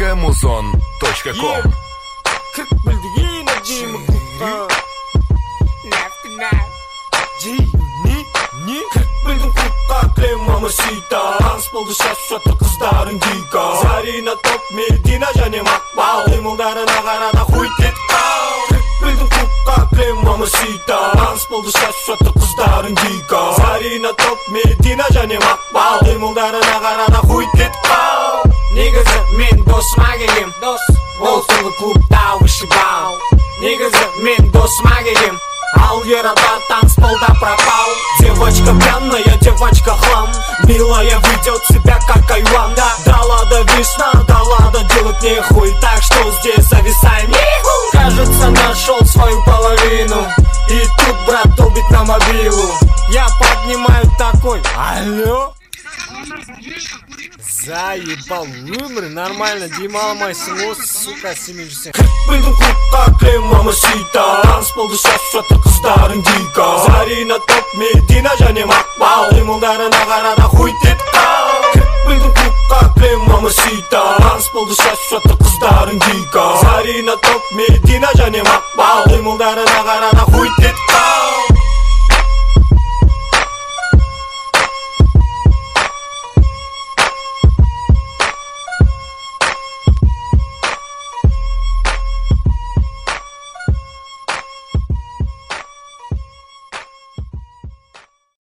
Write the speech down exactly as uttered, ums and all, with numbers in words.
точка музон точка ком. Кырк билдиги наджимы кукка Джи, ни, ни Кырк билдим кукка клем мамасита Танцполды шашаты кыздарын гика Зарина топ Медина және Макбал Кыймылдарына карата хуй теткал Кырк билдим кукка клем мамасита Танцполды шашаты кыздарын гика Зарина топ Медина және Макбал Кыймылдарына карата хуй теткал Негізі мен досыма келгем Дос Ол түнгі клубта вышибал Негізі мен досыма келгем Ал ерадар танцполда пропал Девочка пьяная, девочка хлам Милая ведет себя как айван да. Далада весна, далада делать нехуй Так что здесь зависаем нехуй Кажется нашел свою половину И тут брат долбит на мобилу Я поднимаю такой Алло Заебал, умер, нормально, демалмайсың осы, сука, семейшісің Кырк билдим клубка клем мамасита Танцполды шашаты кыздарын гика Зарина топ Медина және Макбал Кыймылдарына карата хуй теткал Кырк билдим клубка клем мамасита Танцполды шашаты кыздарын гика Зарина топ Медина және Макбал Кыймылдарына